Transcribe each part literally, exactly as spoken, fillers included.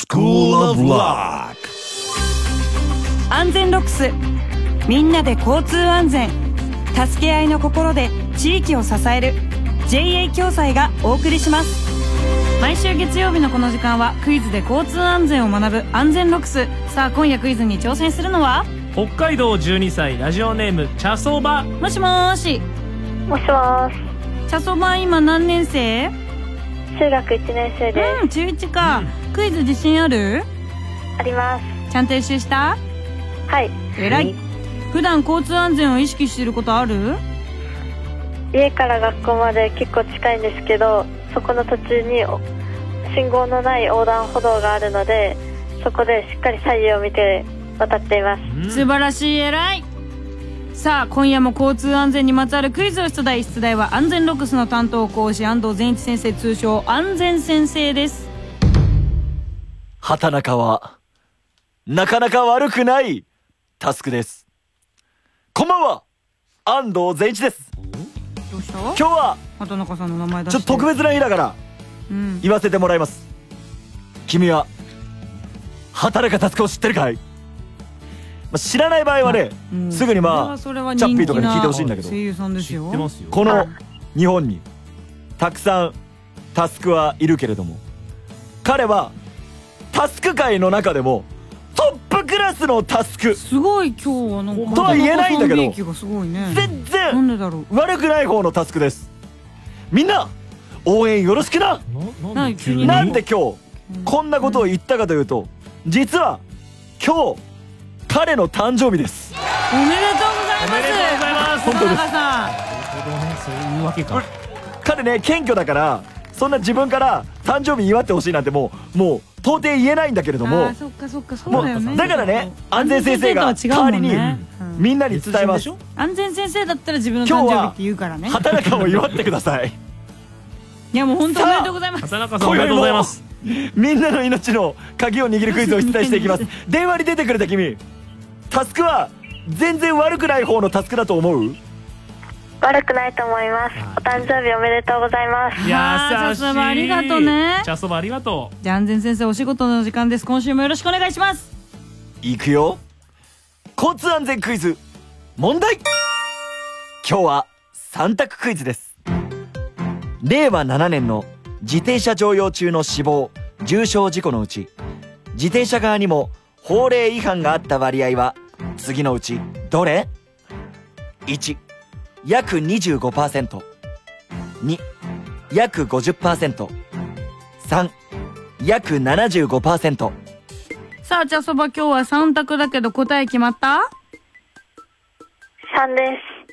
School of Rock。 安全ロックス、みんなで交通安全、助け合いの心で地域を支える ジェイエー 共済がお送りします。毎週月曜日のこの時間はクイズで交通安全を学ぶ安全ロックス。さあ今夜クイズに挑戦するのは北海道じゅうにさいラジオネーム茶そば。 もしもーし。 もしもーし。 茶そば今何年生？ 中学いちねん生です。 うん、中いちか、うん、クイズ自信ある？ あります。 ちゃんと練習した？ はい。 偉い。普段交通安全を意識してることある？ 家から学校まで結構近いんですけど、そこの途中に信号のない横断歩道があるので、そこでしっかり左右を見て渡っています。 うん、素晴らしい、偉い。さあ今夜も交通安全にまつわるクイズを出題。出題は安全ロックスの担当講師安藤善一先生、通称安全先生です。 畑中はなかなか悪くないタスクです。こんばんは、安藤善一です。 どうした？ 今日は畑中さんの名前出して。 ちょっと特別な日だから、うん、言わせてもらいます。君は畑中タスクを知ってるかい？知らない場合はね、うん、すぐにまあチャッピーとかに聞いてほしいんだけど、 声優さんですよ。 この日本にたくさんタスクはいるけれども、彼はタスク界の中でもトップクラスのタスク。 すごい今日はなんかとは言えないんだけど、 ね、 全然悪くない方のタスクです。みんな応援よろしくな。 な、 なんで今日こんなことを言ったかというと、実は今日彼の誕生日です。 おめでとうございます。 おめでとうございます。 本当です。 そういうわけか。 彼ね、謙虚だからそんな自分から誕生日祝ってほしいなんてもうもう到底言えないんだけれども、 あ、そっかそっか、そうだよね。 だからね、安全先生が代わりにみんなに伝えます。 安全先生だったら自分の誕生日って言うからね。 畑中を祝ってください。 いやもう本当おめでとうございます。 畑中さんおめでとうございます。 みんなの命の鍵を握るクイズを出題していきます。電話に出てくれた君、タスクは全然悪くない方のタスクだと思う？ 悪くないと思います。お誕生日おめでとうございます。 いやー、 茶そばありがとうね。 茶そばありがとう。 じゃあ安全先生、お仕事の時間です。今週もよろしくお願いします。 いくよ。交通安全クイズ問題。今日はさん択クイズです。れいわななねんの自転車乗用中の死亡・重傷事故のうち、自転車側にも法令違反があった割合は次のうちどれ？ いち、約 にじゅうごパーセント。 に、約 ごじゅっパーセント。 さん、約 ななじゅうごパーセント。 さあ茶そば、今日はさん択だけど答え決まった？ さんです。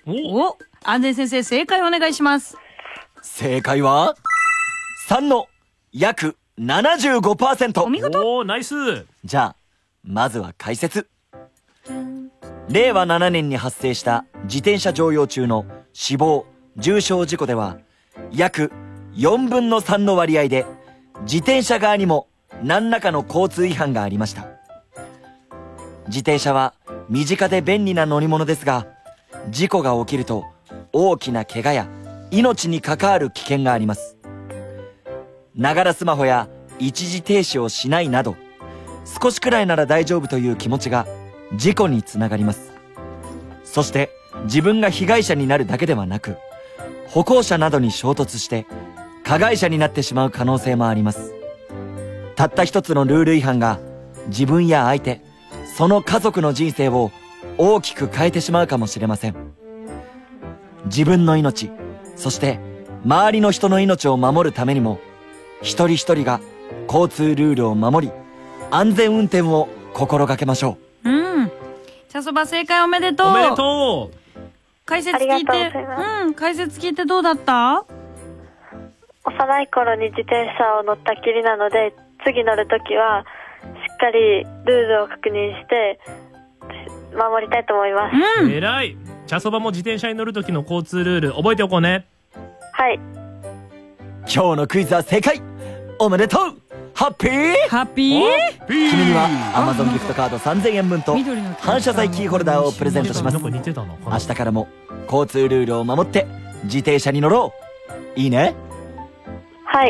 お、安全先生、正解お願いします。 正解はさんの約 ななじゅうごパーセント。 お見事。 おー、ナイス。 じゃあまずは解説。れいわななねんに発生した自転車乗用中の死亡・重傷事故では約よんぶんのさんの割合で自転車側にも何らかの交通違反がありました。自転車は身近で便利な乗り物ですが、事故が起きると大きな怪我や命に関わる危険があります。ながらスマホや一時停止をしないなど、少しくらいなら大丈夫という気持ちが事故につながります。そして自分が被害者になるだけではなく、歩行者などに衝突して加害者になってしまう可能性もあります。たった一つのルール違反が自分や相手、その家族の人生を大きく変えてしまうかもしれません。自分の命、そして周りの人の命を守るためにも、一人一人が交通ルールを守り、安全運転を心がけましょう。 うん。茶そば正解おめでとう。 おめでとう。 解説聞いて、うん、解説聞いてどうだった？ 幼い頃に自転車を乗ったきりなので、次乗るときはしっかりルールを確認して守りたいと思います。 うん。 偉い。茶そばも自転車に乗る時の交通ルール覚えておこうね。 はい。 今日のクイズは正解。おめでとう。ハッピーハッピー。 君には Amazon ギフトカードさんぜんえんぶんと反射材キーホルダーをプレゼントします。明日からも交通ルールを守って自転車に乗ろう。いいね。 はい。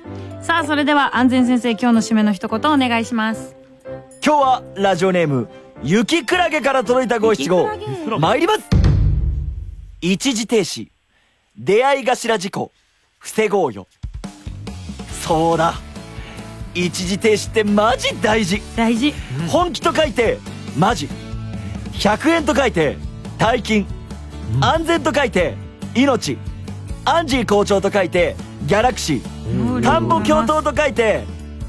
さあそれでは安全先生、今日の締めの一言お願いします。 今日はラジオネーム雪クラゲから届いた五七五参ります。一時停止、出会い頭事故防ごうよ。そうだ、一時停止ってマジ大事。 大事。 本気と書いてマジ、ひゃくえんと書いて大金、安全と書いて命、アンジー校長と書いてギャラクシー、田んぼ共闘と書いて、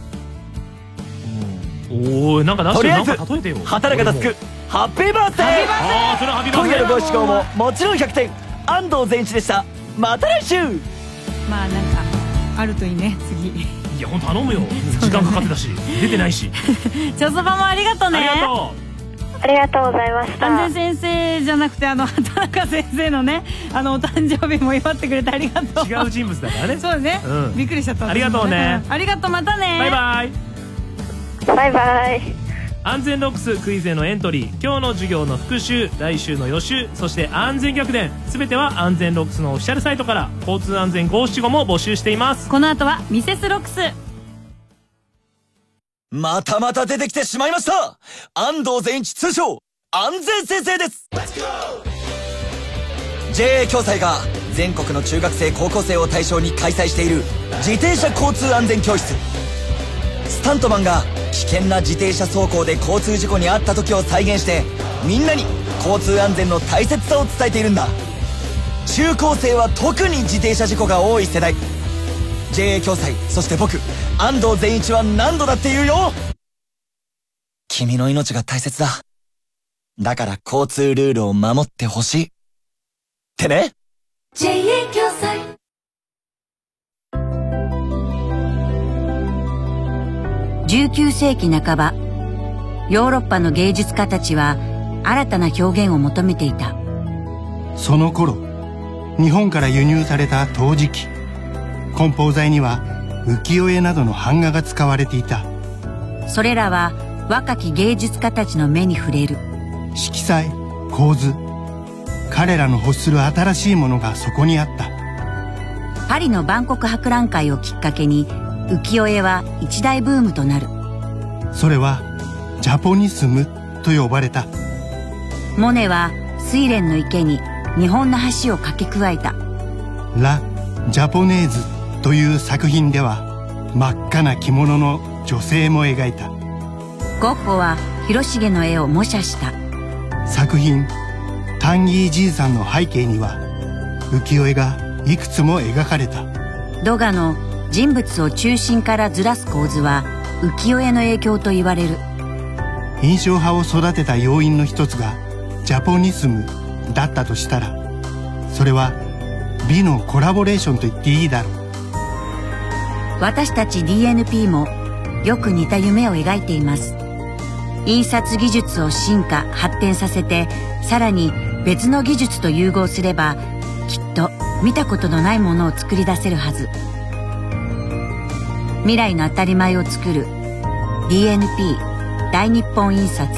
おー、なんかとりあえずなんか例えてよ。 働かたつくハッピーバースデー。 あー、それはハッピーバースデー。 今夜のご七五ももちろんひゃくてん、安藤善一でした。また来週。 まあなんかあるといいね。次いやほんと頼むよ。時間かかってたし出てないし。 チョソバもありがとうね。 ありがとう。 ありがとうございました。 安全先生じゃなくてあの畑中先生のね、あのお誕生日も祝ってくれてありがとう。 違う人物だからね。 そうね、うん、びっくりしちゃった。 ありがとうね、 うん、ありがとう、またね。 バイバイバイバイ。 安全ロックスクイズへのエントリー、今日の授業の復習、来週の予習、そして安全逆転、すべては安全ロックスのオフィシャルサイトから。交通安全ご七五も募集しています。 この後はミセスロックス。 またまた出てきてしまいました。安藤善一、通称安全先生です。 ジェイエー 共済が全国の中学生高校生を対象に開催している自転車交通安全教室。スタントマンが危険な自転車走行で交通事故に遭った時を再現して、みんなに交通安全の大切さを伝えているんだ。中高生は特に自転車事故が多い世代。 ジェイエー 共済、そして僕安藤善一は何度だって言うよ。君の命が大切だ。だから交通ルールを守ってほしいってね。 ジェイエー 共済。 じゅうきゅうせいきなかば、ヨーロッパの芸術家たちは新たな表現を求めていた。 その頃、日本から輸入された陶磁器、梱包材には浮世絵などの版画が使われていた。 それらは若き芸術家たちの目に触れる。 色彩、構図、彼らの欲する新しいものがそこにあった。 パリの万国博覧会をきっかけに浮世絵は一大ブームとなる。 それはジャポニスムと呼ばれた。 モネは睡蓮の池に日本の橋を架け加えた。 ラ・ジャポネーズという作品では真っ赤な着物の女性も描いた。 ゴッホは広重の絵を模写した。 作品「タンギーじいさん」の背景には浮世絵がいくつも描かれた。 ドガの人物を中心からずらす構図は浮世絵の影響と言われる。 印象派を育てた要因の一つがジャポニスムだったとしたら、それは美のコラボレーションと言っていいだろう。 私たち ディーエヌピー もよく似た夢を描いています。印刷技術を進化発展させて、さらに別の技術と融合すれば、きっと見たことのないものを作り出せるはず。未来の当たり前を作る ディーエヌピー 大日本印刷。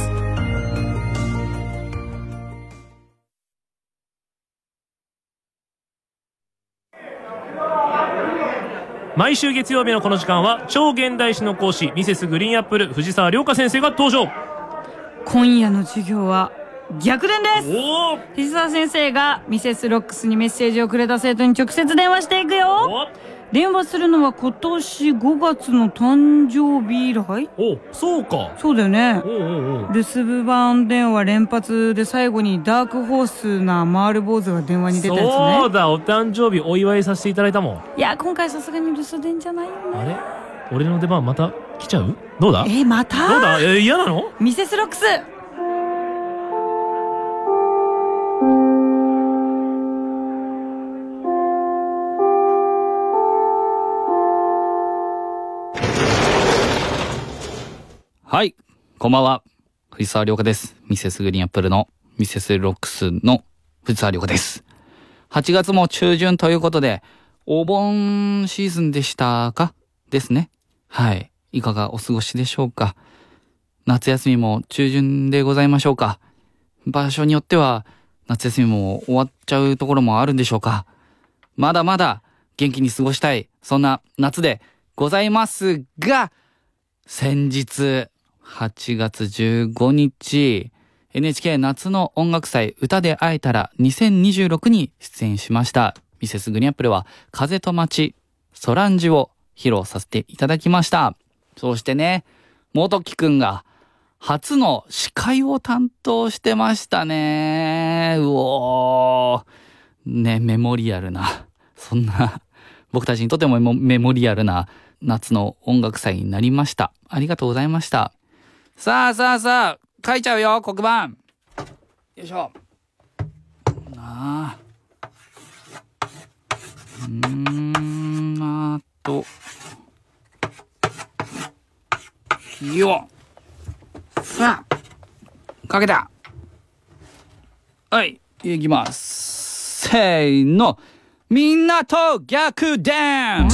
毎週月曜日のこの時間は超現代史の講師ミセスグリーンアップル藤沢涼香先生が登場。 今夜の授業は逆転です。 お藤沢先生がミセスロックスにメッセージをくれた生徒に直接電話していくよ。電話するのは今年ごがつの誕生日以来。 お、そうか。 そうだよね。 おうおうおう。 留守番電話連発で最後にダークホースな回る坊主が電話に出たやつね。 そうだ、お誕生日お祝いさせていただいたもん。 いや今回さすがに留守電じゃないよね。 あれ、俺の出番また来ちゃう？どうだ？ えまた？ どうだ？え嫌なの？ ミセスロックス。 はい、こんばんは。藤沢涼香です。ミセスグリーンアップルのミセスロックスの藤沢涼香です。はちがつも中旬ということで、お盆シーズンでしたかですね。はい。いかがお過ごしでしょうか。夏休みも中旬でございましょうか。場所によっては夏休みも終わっちゃうところもあるんでしょうか。まだまだ元気に過ごしたい、そんな夏でございますが、先日はちがつじゅうごにち エヌエイチケー 夏の音楽祭歌で会えたらにせんにじゅうろくに出演しました。ミセスグリーンアップルは風と街ソランジを披露させていただきました。そしてね、元木くんが初の司会を担当してましたね。うおー。ね、メモリアルな、そんな、僕たちにとってもメモリアルな夏の音楽祭になりました。ありがとうございました。さあさあさあ、書いちゃうよ、黒板。よいしょ。なあ。うーん、あと。よっ。さあ、かけた。はい、いきます。せーの。みんなと逆転。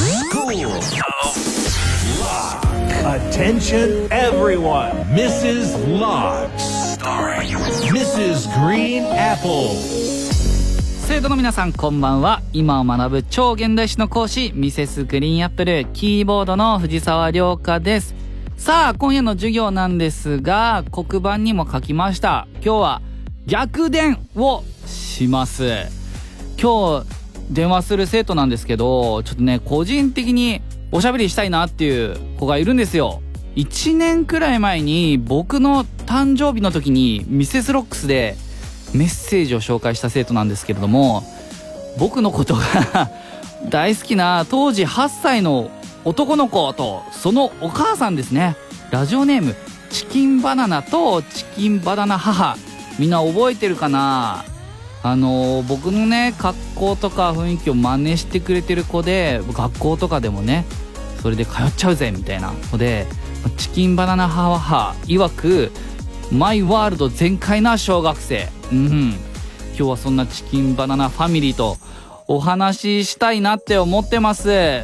Attention everyone, ミセス Locks starring ミセス Green Apple。 生徒の皆さんこんばんは。今を学ぶ超現代史の講師ミセスグリーンアップルキーボードの藤沢涼香です。さあ今夜の授業なんですが、黒板にも書きました。今日は逆転をします。今日電話する生徒なんですけど、ちょっとね個人的におしゃべりしたいなっていう子がいるんですよ。いちねんくらい前に僕の誕生日の時にミセスロックスでメッセージを紹介した生徒なんですけれども、僕のことが大好きな当時はっさいの男の子とそのお母さんですね。ラジオネームチキンバナナとチキンバナナ母、みんな覚えてるかな。あのー、僕のね格好とか雰囲気を真似してくれてる子で、学校とかでもねそれで通っちゃうぜみたいな子で、チキンバナナ母曰くマイワールド全開な小学生。うん、今日はそんなチキンバナナファミリーとお話ししたいなって思ってます。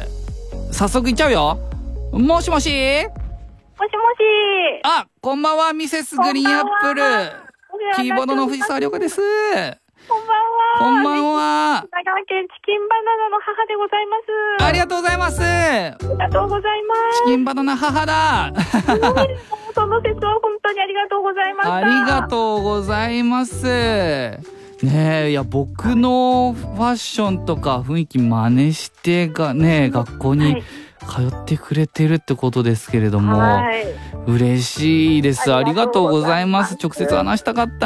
早速いっちゃうよ。もしもし。 もしもし。 あ、こんばんは、ミセスグリーンアップルキーボードの藤沢涼香です。 こんばんは。 こんばんは。 長野県チキンバナナの母でございます。 ありがとうございます。 ありがとうございます。 チキンバナナ母だ。 その説は本当にありがとうございました。 ありがとうございます。ねえ、いや僕のファッションとか雰囲気真似してがね、学校に通ってくれてるってことですけれども、はい、嬉しいです。ありがとうございます。直接話したかった。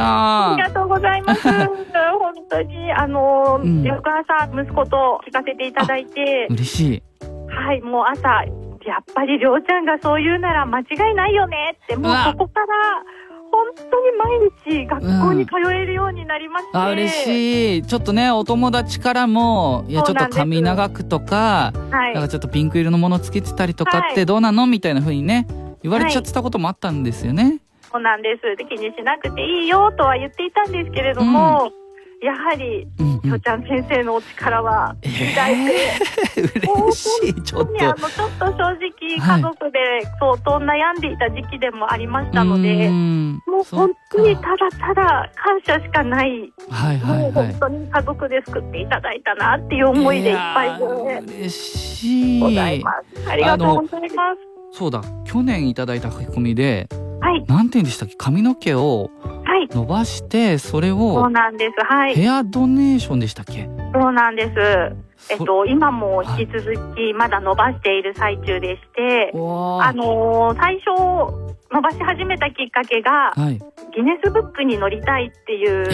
ありがとうございます。本当にあの、うん、翌朝息子と聞かせていただいて嬉しい。 はい、もう朝やっぱりりょうちゃんがそう言うなら間違いないよねって、もうそこから本当に毎日学校に通えるようになりまして、うん、 あ、嬉しい。ちょっとねお友達からも、いやちょっと髪長くとか、はい、なんかちょっとピンク色のものつけてたりとかってどうなの、はい、みたいな風にね言われちゃってたこともあったんですよね。はい、 そうなんです。で気にしなくていいよとは言っていたんですけれども、うん、やはりりょうちゃん先生のお力は偉大で、 えー、嬉しい。ちょっとあのちょっと正直家族で相当悩んでいた時期でもありましたので、はい、もう本当にただただ感謝しかない、はいはいはい、もう本当に家族で救っていただいたなっていう思いでいっぱいで嬉しいございます。ありがとうございます。 そうだ、去年いただいた書き込みで、 はい、 なんて言うんでしたっけ、髪の毛を伸ばして、それをそうなんです、はい、 ヘアドネーションでしたっけ。 そうなんです。えっと、今も引き続きまだ伸ばしている最中でして、はい、あのー、最初伸ばし始めたきっかけが、はい、ギネスブックに乗りたいっていう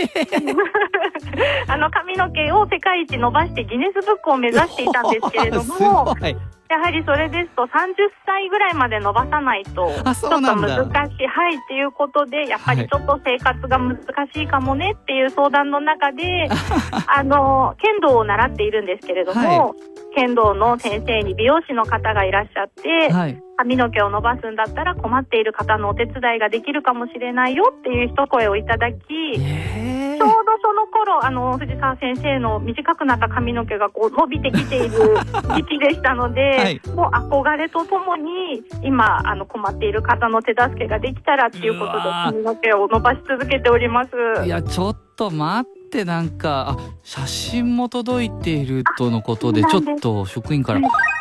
あの髪の毛を世界一伸ばしてギネスブックを目指していたんですけれどもやはりそれですとさんじゅっさいぐらいまで伸ばさないとちょっと難しい、はいっていうことで、やっぱりちょっと生活が難しいかもねっていう相談の中であの剣道を習っているんですけれども、はい、剣道の先生に美容師の方がいらっしゃって、はい、髪の毛を伸ばすんだったら困っている方のお手伝いができるかもしれないよっていう一声をいただき、えー、ちょうどその頃あの藤沢先生の短くなった髪の毛がこう伸びてきている時期でしたので、はい、もう憧れとともに今あの困っている方の手助けができたらっていうことで髪の毛を伸ばし続けております。 いやちょっと待って、なんかあ写真も届いているとのことで、ちょっと職員から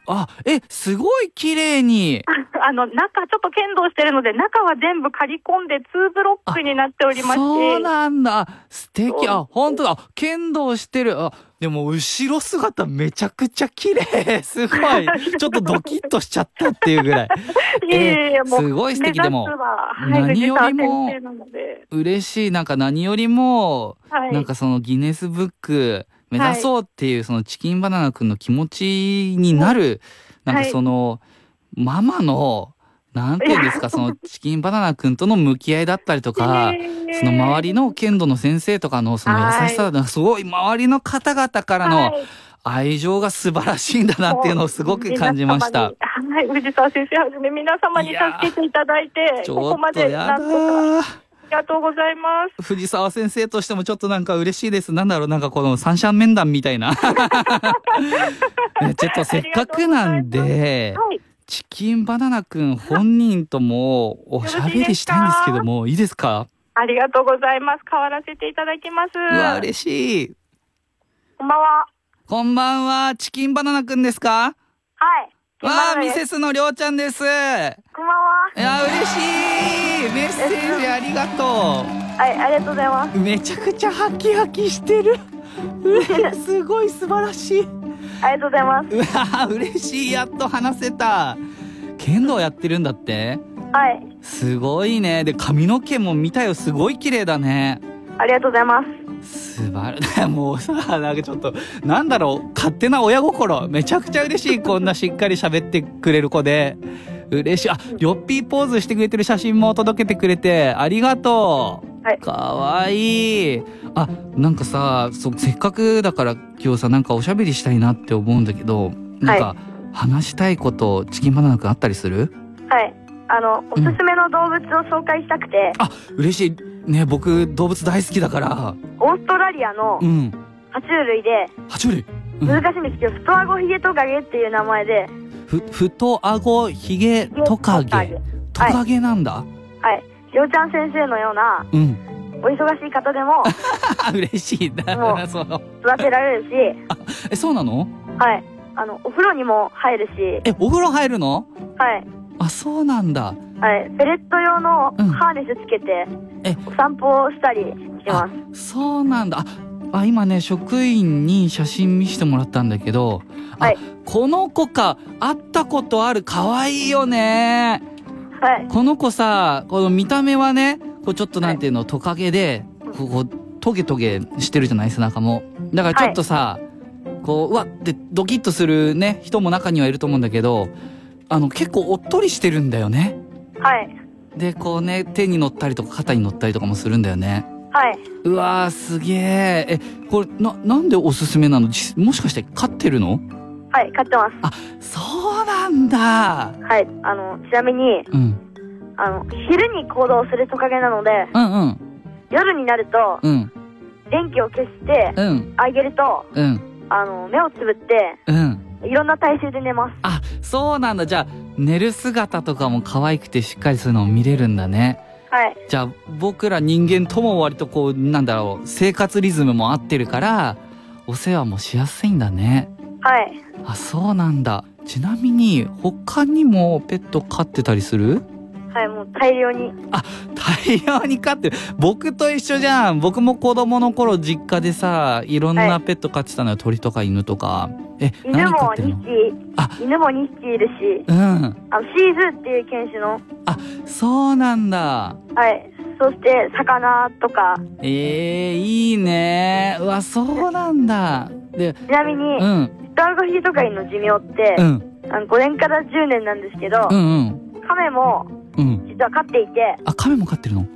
あ、え、すごい綺麗に。 あの、中ちょっと剣道してるので、中は全部刈り込んでツーブロックになっておりまして。 そうなんだ。素敵。あ、本当だ。剣道してる。あ、でも後ろ姿めちゃくちゃ綺麗。すごい。ちょっとドキッとしちゃったっていうぐらい。 いえいえ、もう。 すごい素敵。でも、 はい、 何よりも嬉しい。なんか何よりも、はい、なんかそのギネスブック、目指そうっていうそのチキンバナナくんの気持ちになる、なんかそのママのなんていうんですか、そのチキンバナナくんとの向き合いだったりとか、その周りの剣道の先生とかのその優しさだ、すごい周りの方々からの愛情が素晴らしいんだなっていうのをすごく感じました。 はい、藤沢先生はじめ皆様に助けていただいて、ここまでなんとか。ありがとうございます。 藤沢先生としてもちょっとなんか嬉しいです。なんだろう、なんかこの三者面談みたいな。ちょっとせっかくなんで、はい、チキンバナナくん本人ともおしゃべりしたいんですけども、いいですか？ ありがとうございます。代わらせていただきます。 うわ、嬉しい。 こんばんは。 こんばんは。チキンバナナくんですか？ はい。 わあ、ミセスのりょうちゃんです。こんばんは。 いや、嬉しい。メッセージありがとう。 はい、ありがとうございます。 めちゃくちゃハキハキしてる。すごい素晴らしい。 ありがとうございます。 うわ、嬉しい。やっと話せた。剣道やってるんだって？ はい。 すごいね。で、髪の毛も見たよ。すごい綺麗だね。 ありがとうございます。 素晴らしい。もうさ、なんかちょっと、なんだろう、勝手な親心。めちゃくちゃ嬉しい。こんなしっかり喋ってくれる子で。嬉しい。あ、ヨッピーポーズしてくれてる写真も届けてくれて、ありがとう。はい。かわいい。あ、なんかさ、そ、せっかくだから今日さ、なんかおしゃべりしたいなって思うんだけど、なんか、話したいこと、チキンバナナくんあったりする？ はい。あの、おすすめの動物を紹介したくて。 うん、あ、嬉しい。ね、僕動物大好きだから。 オーストラリアの爬虫類で、 爬虫類、 うん、難しいんですけど、フトアゴヒゲトカゲっていう名前で、 ふ、フトアゴヒゲトカゲ。トカゲなんだ。 はい。りょうちゃん先生のような、うん、お忙しい方でも、 嬉しい。だからその育てられるし。 あ、え、そうなの？ はい。あの、お風呂にも入るし。 え、お風呂入るの？ はい。 あ、そうなんだ。 はい。ペレット用のハーネスつけて、うん、お散歩をしたりします。 そうなんだ。あ、あ、今ね、職員に写真見せてもらったんだけど、あ、はい、この子か、会ったことある、かわいいよね。 はい。 この子さ、この見た目はね、こうちょっとなんていうの、はい、トカゲで、ここ、トゲトゲしてるじゃない、背中も。だからちょっとさ、はい、こう、うわってドキッとするね、人も中にはいると思うんだけど、あの、結構おっとりしてるんだよね。 はい。 で、こうね、手に乗ったりとか肩に乗ったりとかもするんだよね。 はい。 うわー、すげえ。え、これ、な、なんでおすすめなの？もしかして飼ってるの？ はい、飼ってます。 あ、そうなんだ。 はい。あの、ちなみに、うん。あの、昼に行動するトカゲなので、 うんうん。 夜になると、うん。電気を消して、うん。あげると、うん。あの、目をつぶって、うん。いろんな体勢で寝ます。 あ、そうなんだ。じゃあ、寝る姿とかも可愛くてしっかりするのを見れるんだね。 はい。 じゃあ、僕ら人間とも割とこう、なんだろう、生活リズムも合ってるから、お世話もしやすいんだね。 はい。 あ、そうなんだ。ちなみに、他にもペット飼ってたりする？ はい、もう大量に。 あ、大量に飼ってる。僕と一緒じゃん。僕も子供の頃実家でさ、いろんなペット飼ってたのよ。はい、鳥とか犬とか。え、 犬もにひき。あ、犬もにひきいるし。うん。あの、シーズっていう犬種の。 あ、そうなんだ。 はい。そして、魚とか。 ええー、いいね。うわ、そうなんだ。で、 ちなみに、うん。フトアゴヒゲトカゲの寿命って、うん。あのごねんからじゅうねんなんですけど、うんうん。カメも、うん、実は飼っていて。 あ、カメも飼ってるの？ はい。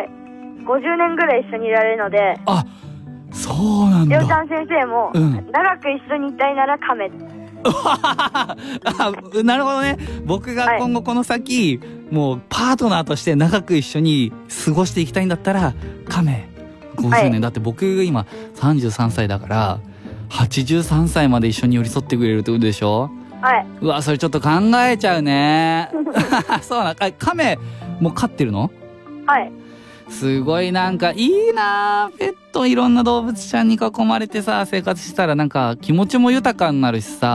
ごじゅうねんぐらい一緒にいられるので。 あ、そうなんだ。 りょうちゃん先生も、うん、長く一緒にいたいならカメ。 あ、なるほどね。僕が今後この先、はい、もうパートナーとして長く一緒に過ごしていきたいんだったら、カメごじゅうねん。はい、だって僕今さんじゅうさんさいだから、はちじゅうさんさいまで一緒に寄り添ってくれるってことでしょ？ はい。 うわ、それちょっと考えちゃうね。そうな、カメも飼ってるの？ はい。 すごいなんかいいな、ペットいろんな動物ちゃんに囲まれてさ、生活したらなんか気持ちも豊かになるしさ。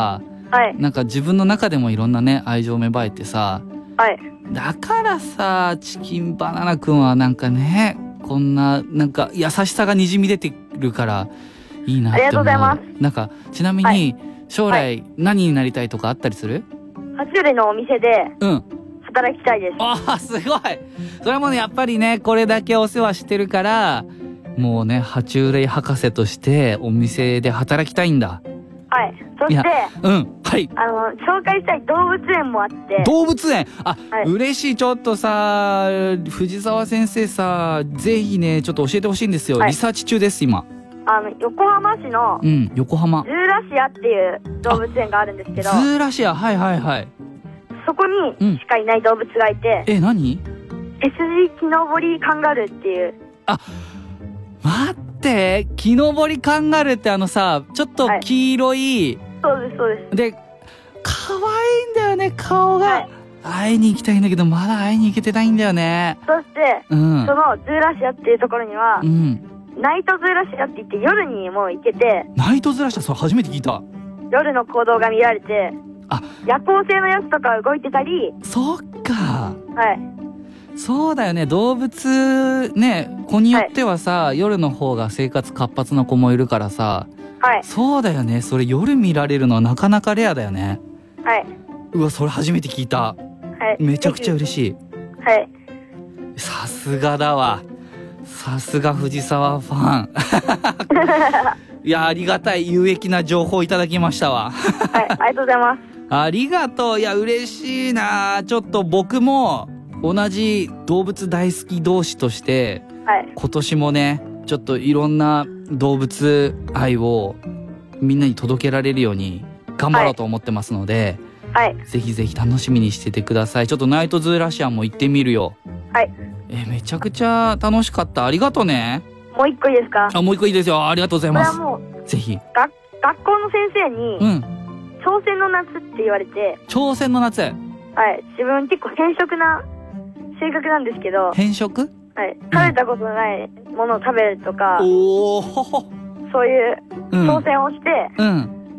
はい。 なんか自分の中でもいろんなね、愛情芽生えてさ、 はい。 だからさ、チキンバナナくんはなんかね、こんな、なんか優しさがにじみ出てるから、いいなって思う。 ありがとうございます。 なんか、ちなみに、はい、将来何になりたいとかあったりする？ 爬虫類のお店で、 うん。 働きたいです。 ああ、すごい。それもね、やっぱりね、これだけお世話してるから、もうね、爬虫類博士としてお店で働きたいんだ。 はい。そして、 うん、はい。 あの、紹介したい動物園もあって。 動物園あ、 はい、 嬉しい。ちょっとさ、藤沢先生さ、ぜひね、ちょっと教えてほしいんですよ。はい、リサーチ中です、今。 あの、横浜市の、 うん、横浜。 ズーラシアっていう動物園があるんですけど。 ズーラシア、はいはいはい。 そこにしかいない動物がいて。 うん、え、何？ エスジー キノボリカンガルーっていう。 あ、待って、キノボリカンガルーってあのさ、ちょっと黄色い。 はい、そうですそうです。 で、可愛いんだよね、顔が。はい、会いに行きたいんだけど、まだ会いに行けてないんだよね。 そして、うん、そのズーラシアっていうところには、 うん、 ナイトズーラシアって言って夜にも行けて。 ナイトズーラシア、それ初めて聞いた。 夜の行動が見られて。 あ、 夜行性のやつとか動いてたり。 そっか。 はい。 そうだよね、動物ね、子によってはさ、はい、夜の方が生活活発な子もいるからさ。 はい。 そうだよね、それ夜見られるのはなかなかレアだよね。 はい。 うわ、それ初めて聞いた。 はい。 めちゃくちゃ嬉しい。 はい。 さすがだわ。さすが藤沢ファン。いや、ありがたい有益な情報いただきましたわ。 はい、ありがとうございます。 ありがとう。いや、嬉しいな。ちょっと僕も同じ動物大好き同士として、 はい、 今年もね、ちょっといろんな動物愛をみんなに届けられるように頑張ろうと思ってますので、 はい、 ぜひぜひ楽しみにしててください。ちょっとナイトズーラシアも行ってみるよ。 はい。 え、めちゃくちゃ楽しかった。ありがとうね。 もう一個いいですか？ あ、もう一個いいですよ。ありがとうございます。 これはもうぜひ。 が学校の先生に、 うん。 挑戦の夏って言われて。 挑戦の夏。はい。 自分結構変色な性格なんですけど。 変色？ はい。食べたことないものを食べるとか。 おお。 そういう挑戦をして、 うん。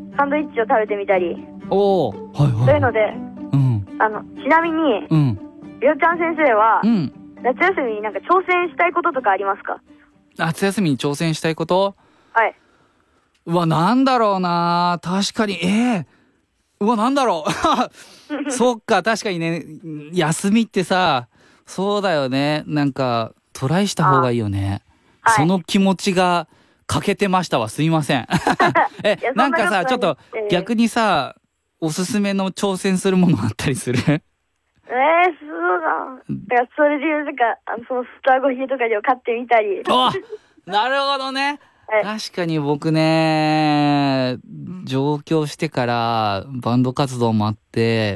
サンドイッチを食べてみたり。 おお。はいはい。 そういうので、 うん。 あの、ちなみに、 うん。 りょうちゃん先生は、 うん。 夏休みになんか挑戦したいこととかありますか？ 夏休みに挑戦したいこと？ はい。 うわ、なんだろうな。確かに、ええー。うわ、なんだろう。そっか、確かにね、休みってさ、そうだよね。なんか、トライした方がいいよね。はい、その気持ちが欠けてましたわ。すいません。え、なんかさ、ちょっと逆にさ、おすすめの挑戦するものあったりする？ ええー、そうだ。だからそれで言うとか、あの、そのスターゴヒーとかで飼ってみたり。 あ、なるほどね。はい、確かに僕ね、上京してからバンド活動もあって、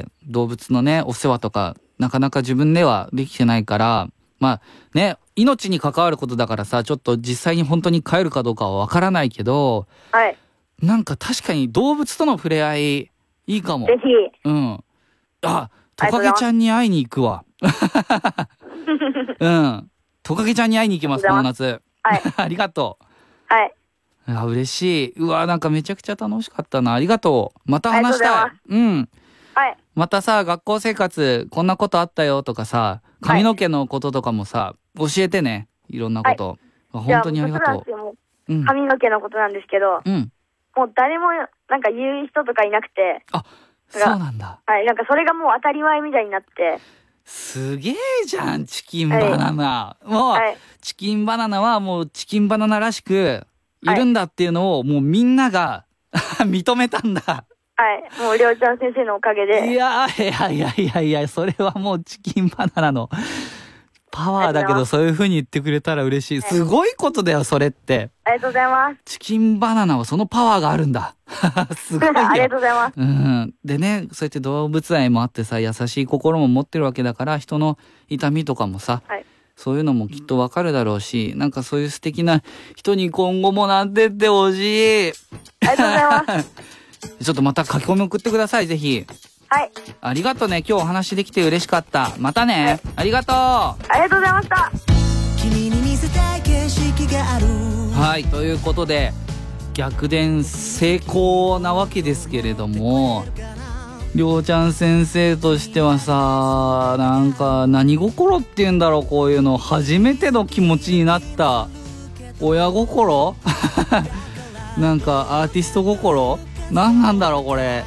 動物のね、お世話とか、なかなか自分ではできてないから、まあね、命に関わることだからさ、ちょっと実際に本当に飼えるかどうかはわからないけど、 はい。 なんか確かに動物との触れ合い、いいかも。 ぜひ。 うん。あ、トカゲちゃんに会いに行くわ。うん。トカゲちゃんに会いに行きます、この夏。 はい。 ありがとう。 はい。 あ、嬉しい。うわ、なんかめちゃくちゃ楽しかったな。ありがとう。また話したい。うん。 はい。 またさ、学校生活、こんなことあったよとかさ、髪の毛のこととかもさ、はい、教えてね。いろんなこと。はい、本当にありがとう。 うん、髪の毛のことなんですけど、 うん、 もう誰もなんか言う人とかいなくて。 あ、そうなんだ。 はい。なんかそれがもう当たり前みたいになって。 すげえじゃん、チキンバナナ。はい、もう、はい、チキンバナナはもうチキンバナナらしくいるんだっていうのを、もうみんなが認めたんだ。 はい。もうりょうちゃん先生のおかげで。 いやいやいやいやいや、それはもうチキンバナナのパワーだけど、そういう風に言ってくれたら嬉しい。すごいことだよ、それって。 ありがとうございます。 チキンバナナはそのパワーがあるんだ。すごいよ。 ありがとうございます。 うん。でね、そうやって動物愛もあってさ、優しい心も持ってるわけだから、人の痛みとかもさ、はい、そういうのもきっとわかるだろうし、なんかそういう素敵な人に今後もなってってほしい。 ありがとうございます。 ちょっとまた書き込み送ってください、ぜひ。 はい。 ありがとうね。今日お話できて嬉しかった。またね。はい、ありがとう。 ありがとうございました。 はい。ということで、 逆転成功なわけですけれども、りょうちゃん先生としてはさ、なんか何心っていうんだろう、こういうの初めての気持ちになった親心なんかアーティスト心なんなんだろうこれ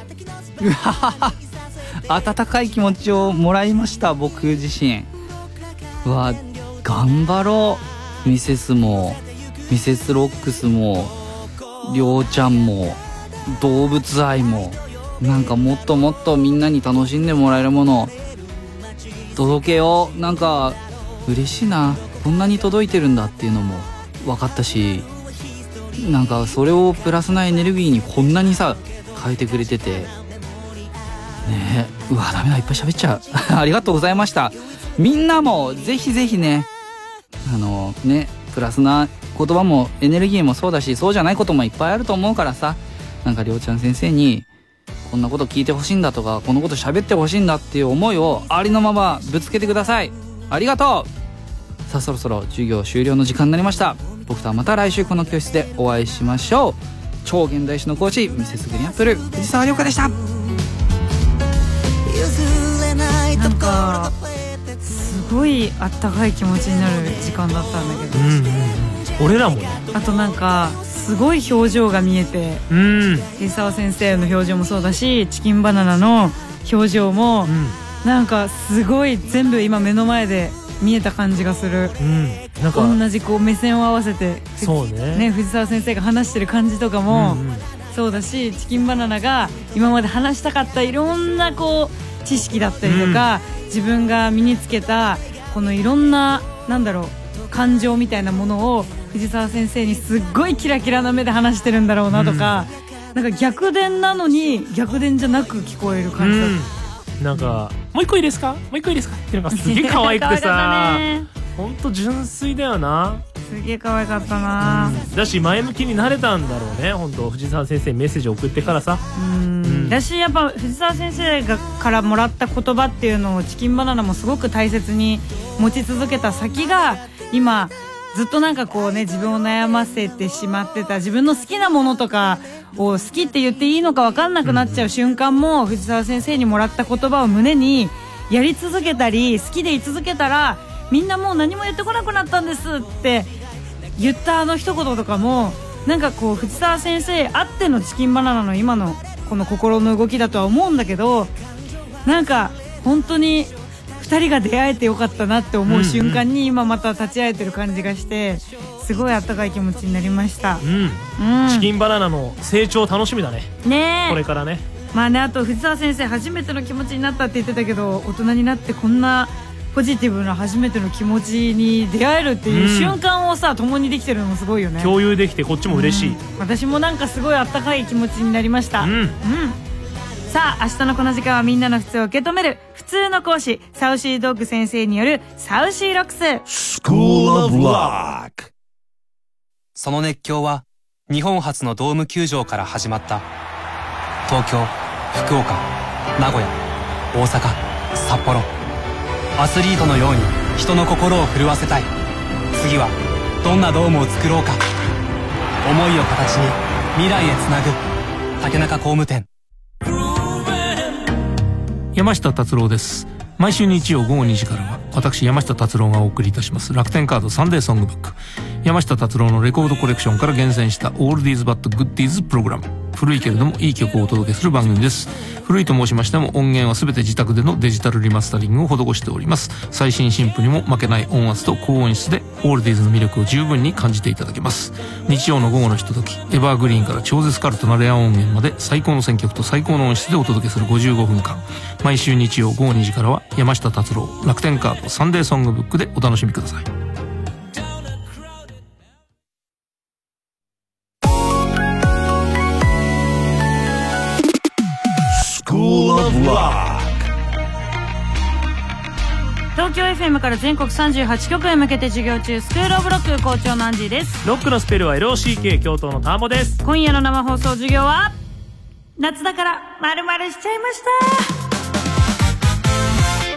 温かい気持ちをもらいました僕自身。うわ頑張ろう。ミセスもミセスロックスもりょうちゃんも動物愛も、なんかもっともっとみんなに楽しんでもらえるものを届けよう。なんか嬉しいな、こんなに届いてるんだっていうのも分かったし、なんかそれをプラスなエネルギーにこんなにさ変えてくれててねえ、うわダメだいっぱい喋っちゃうありがとうございました。みんなもぜひぜひね、あのねプラスな言葉もエネルギーもそうだし、そうじゃないこともいっぱいあると思うからさ、なんかりょうちゃん先生にこんなこと聞いてほしいんだとか、このこと喋ってほしいんだっていう思いをありのままぶつけてください。ありがとう。さあそろそろ授業終了の時間になりました。僕とはまた来週この教室でお会いしましょう。超現代史の講師ミセスグリーンアップル藤沢涼香でした。 なんかすごいあったかい気持ちになる時間だったんだけど、うんうん、 俺らもね。 あとなんかすごい表情が見えて、うん、藤沢先生の表情もそうだし、チキンバナナの表情も、うん、なんかすごい全部今目の前で見えた感じがする、うん、なんか同じこう目線を合わせて、そうね、ね、藤沢先生が話してる感じとかも、うんうん、そうだし、チキンバナナが今まで話したかったいろんなこう知識だったりとか、うん、自分が身につけたこのいろんななんだろう感情みたいなものを藤沢先生にすっごいキラキラな目で話してるんだろうなとか、うん、なんか逆転なのに逆転じゃなく聞こえる感じだった、 うん、なんかもう一個いいですかもう一個いいですかっていうのがすげえ可愛くてさほんと純粋だよな。 すげえ可愛かったな、うん、 だし前向きになれたんだろうね。本当藤沢先生にメッセージを送ってからさ、うん、うん、 だしやっぱ藤沢先生がからもらった言葉っていうのをチキンバナナもすごく大切に持ち続けた先が、今ずっとなんかこうね自分を悩ませてしまってた自分の好きなものとかを好きって言っていいのか分かんなくなっちゃう瞬間も、うん、藤沢先生にもらった言葉を胸にやり続けたり好きでい続けたら、みんなもう何も言ってこなくなったんですって言ったあの一言とかも、なんかこう藤沢先生あってのチキンバナナの今のこの心の動きだとは思うんだけど、なんか本当にふたりが出会えてよかったなって思う瞬間に今また立ち会えてる感じがして、すごいあったかい気持ちになりました、うんうん、チキンバナナの成長楽しみだね。 ねえ、 これからね。 まあね、あと藤沢先生初めての気持ちになったって言ってたけど、大人になってこんなポジティブな初めての気持ちに出会えるっていう瞬間をさ、うん、共にできてるのもすごいよね。 共有できてこっちも嬉しい、うん、 私もなんかすごいあったかい気持ちになりました、うんうん、さあ明日のこの時間はみんなの普通を受け止める普通の講師サウシードッグ先生によるサウシーロックス School of Rock。 その熱狂は日本初のドーム球場から始まった。東京、福岡、名古屋、大阪、札幌、アスリートのように人の心を震わせたい。次はどんなドームを作ろうか。思いを形に未来へつなぐ竹中工務店。 山下達郎です。毎週日曜午後にじからは私山下達郎がお送りいたします楽天カードサンデーソングブック。山下達郎のレコードコレクションから厳選したオールディーズバッドグッディーズプログラム。古いけれどもいい曲をお届けする番組です。古いと申しましても音源は全て自宅でのデジタルリマスタリングを施しております。最新進歩にも負けない音圧と高音質でオールディーズの魅力を十分に感じていただけます。日曜の午後のひととき、エバーグリーンから超絶カルトなレア音源まで最高の選曲と最高の音質でお届けするごじゅうごふんかん。毎週日曜午後にじからは山下達郎楽天カードサンデーソングブックでお楽しみください。 東京 エフエム から全国さんじゅうはちきょくへ向けて授業中、スクールオブロック校長のアンジーです。 ロックのスペルは エルオーシーケー 京都のターボです。 今夜の生放送授業は夏だから〇〇しちゃいました。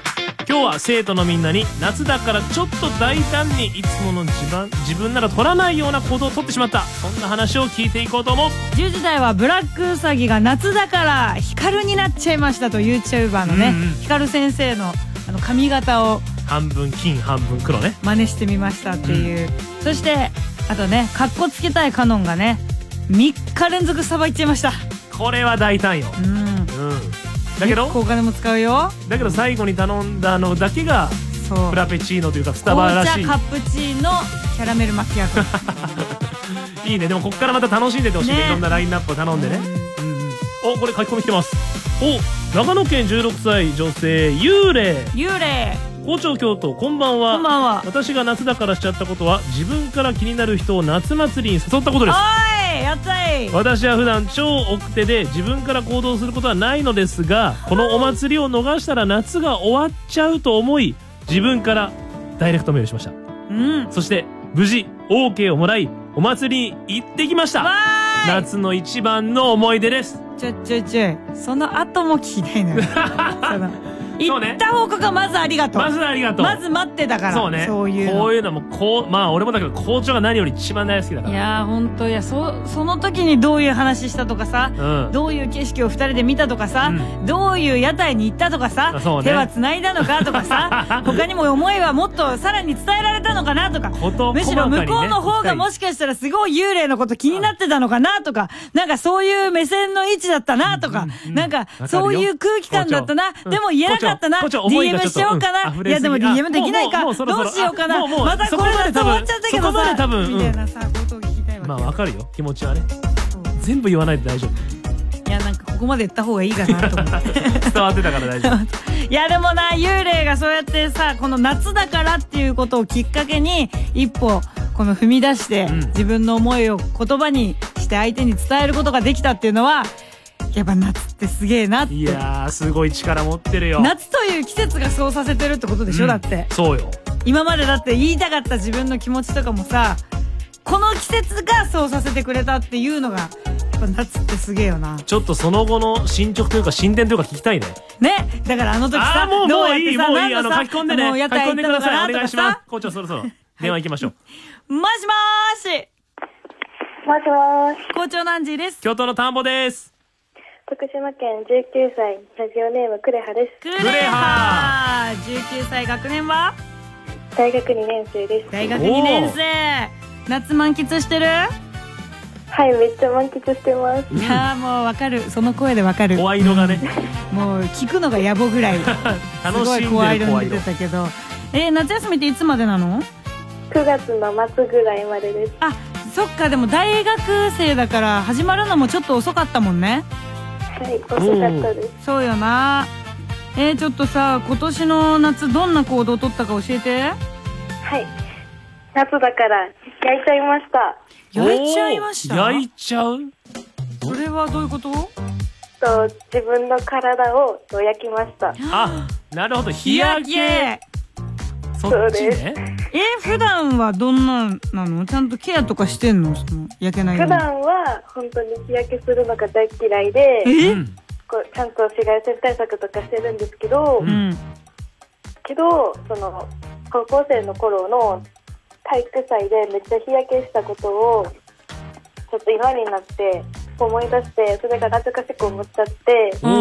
今日は生徒のみんなに夏だからちょっと大胆にいつもの自分自分なら取らないような行動を取ってしまった、そんな話を聞いていこうと思う。 じゅうじ台はブラックウサギが夏だからヒカルになっちゃいましたと YouTuber のね、うんうん、ヒカル先生のあの髪型を半分金半分黒ね真似してみましたっていう、うん、そしてあとねカッコつけたいカノンがねみっか連続サバいっちゃいました。 これは大胆よ。うん、うん、だけどお金も使うよ。 だけど最後に頼んだのだけがフラペチーノというかスタバらしい紅茶カップチーノキャラメルマキアートいいね。でもこっからまた楽しんでてほしいね、いろんなラインナップを頼んでね、うんうん、おこれ書き込み来てます。お長野県じゅうろくさい女性幽霊幽霊校長京都こんばんは。 こんばんは。 私が夏だからしちゃったことは自分から気になる人を夏祭りに誘ったことです。 おいやったい。 私は普段超奥手で自分から行動することはないのですが、このお祭りを逃したら夏が終わっちゃうと思い自分からダイレクトメールしました。 うん、 そして無事 オーケー をもらいお祭りに行ってきました。夏の一番の思い出です。 ちょちょちょその後も聞きたいのよ行った報告はまずありがとう。 まずありがとう。 まず待ってたから。 そうね。 そういうこういうのもこうまあ俺もだけど校長が何より一番大好きだから。 いやー本当いやそその時にどういう話したとかさ、うん、どういう景色を二人で見たとかさ、うん、どういう屋台に行ったとかさ、ね、手は繋いだのかとかさ他にも思いはもっとさらに伝えられたのかなとか、むしろ向こうの方がもしかしたらすごい幽霊のこと気になってたのかなとか、なんかそういう目線の位置だったなとか、うんうん、なんかそういう空気感だったな、でも言えなかったな、ディーエム しようかな、いやでも ディーエム できないか、どうしようかな、またこれだと終わっちゃったけどさ、 多分みたいなさことを聞きたいわけ。 まあわかるよ気持ちはね。全部言わないで大丈夫。 いやなんかここまで言った方がいいかなと思って伝わってたから大丈夫いやでもな幽霊がそうやってさこの夏だからっていうことをきっかけに一歩この踏み出して、うん、自分の思いを言葉にして相手に伝えることができたっていうのはやっぱ夏ってすげえなって。 いやーすごい力持ってるよ。 夏という季節がそうさせてるってことでしょ、うん、だってそうよ。 今までだって言いたかった自分の気持ちとかもさこの季節がそうさせてくれたっていうのがやっぱ夏ってすげえよな。 ちょっとその後の進捗というか進展というか聞きたいね。 ねだからあの時さあもうもういいもういいあの書き込んでね書き込んでくださいお願いします。 校長そろそろ電話行きましょうもしもーしもしもーし校長のアンジーです。 京都の田んぼです。 徳島県じゅうきゅうさいラジオネームクレハです。 クレハじゅうきゅうさい学年は大学にねん生です。 大学にねん生夏満喫してる？ はいめっちゃ満喫してます。 いやもうわかるその声でわかる。 声色がねもう聞くのが野暮ぐらいすごい声色に出てたけどえー、夏休みっていつまでなの？ くがつの末ぐらいまでです。 あそっかでも大学生だから始まるのもちょっと遅かったもんね。 はい遅かったです。 そうよな。えー、ちょっとさ今年の夏どんな行動を取ったか教えて。 はい夏だから焼いちゃいました。 焼いちゃいました。 焼いちゃう？ それはどういうこと？ と自分の体を焼きました。 あなるほど日焼け。そっちね。 え普段はどんななの？ちゃんとケアとかしてんの？その焼けないように。 普段は本当に日焼けするのが大嫌いで、 えこうちゃんと紫外線対策とかしてるんですけど、うん、けどその高校生の頃の体育祭でめっちゃ日焼けしたことをちょっと今になって思い出してそれが懐かしく思っちゃって、うん、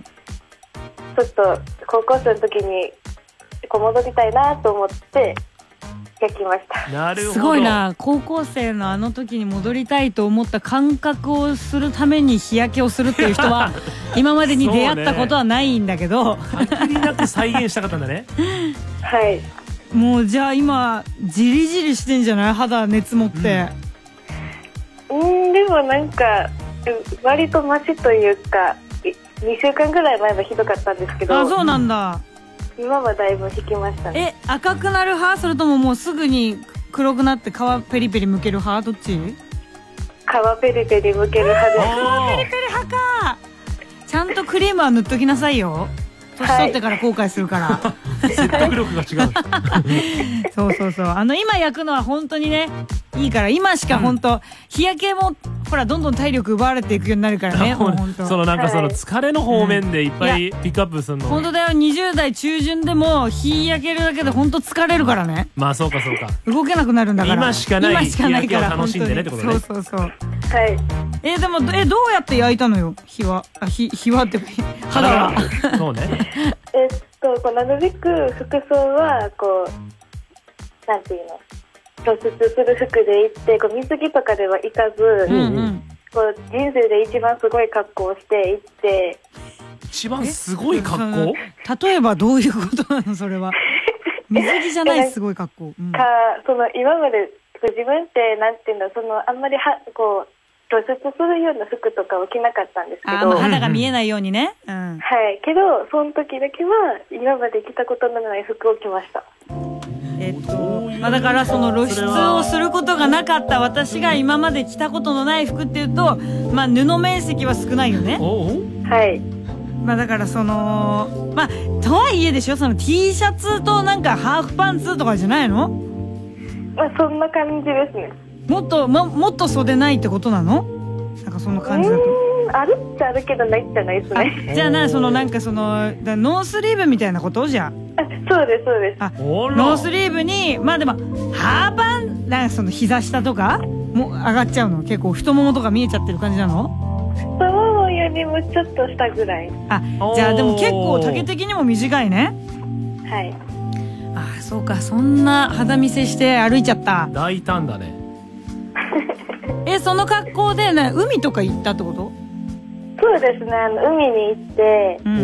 ちょっと高校生の時に戻りたいなと思って焼きました。 なるほど。 すごいな。高校生のあの時に戻りたいと思った感覚をするために日焼けをするっていう人は今までに出会ったことはないんだけど限りなく再現したかったんだねはいもうじゃあ今ジリジリしてんじゃない？肌熱持ってうん、うんでもなんか割とマシというかにしゅうかんぐらい前はひどかったんですけど。 あそうなんだ。 今はだいぶ引きましたね。 え赤くなる派それとももうすぐに黒くなって皮ペリペリ剥ける派どっち？皮ペリペリ剥ける派です。 皮ペリペリ派か。ちゃんとクリームは塗っときなさいよ。年取ってから後悔するから、はい、説得力が違うそうそうそうあの今焼くのは本当にねいいから今しか本当、うん、日焼けもほらどんどん体力奪われていくようになるからね。もう本当。 そのなんかその疲れの方面でいっぱいピックアップするの。 本当だよ。にじゅう代中旬でも日焼けるだけで本当疲れるからね。 まあそうかそうか。 動けなくなるんだから。 今しかない今しかないから日焼けを楽しんでねってことね。 そうそうそう。 はい。 えでもえどうやって焼いたのよ。日はあ日日はって肌は。 そうね。 えっとこうなるべく服装はこうなんていうの。露出する服で行ってこう水着とかでは行かず、うんうん、こう人生で一番すごい格好をして行って一番すごい格好例えばどういうことなのそれは水着じゃないすごい格好、うん、 かその今まで自分ってなんていうんだそのあんまりはこう露出するような服とかを着なかったんですけど、 あ、まあ、肌が見えないようにね、うん、 はいけどその時だけは今まで着たことのない服を着ました。 えっとまあ、だからその露出をすることがなかった私が今まで着たことのない服っていうと、まあ、布面積は少ないよね。 はい。 まあだからそのまあとはいえでしょその T シャツとなんかハーフパンツとかじゃないの？ まあそんな感じですね。 もっとももっと袖ないってことなの？なんかその感じだと。 あるっちゃあるけどないじゃないですね。 じゃあなそのなんかそのノースリーブみたいなことじゃん。 あそうですそうです。 あノースリーブにまあでもハーパンなんかその膝下とかも上がっちゃうの結構太ももとか見えちゃってる感じなの？ 太ももよりもちょっと下ぐらい。 あじゃあでも結構丈的にも短いね。 はい。 あそうかそんな肌見せして歩いちゃった。 大胆だね。 えその格好でね海とか行ったってこと？ そうですねあの海に行って、 うん、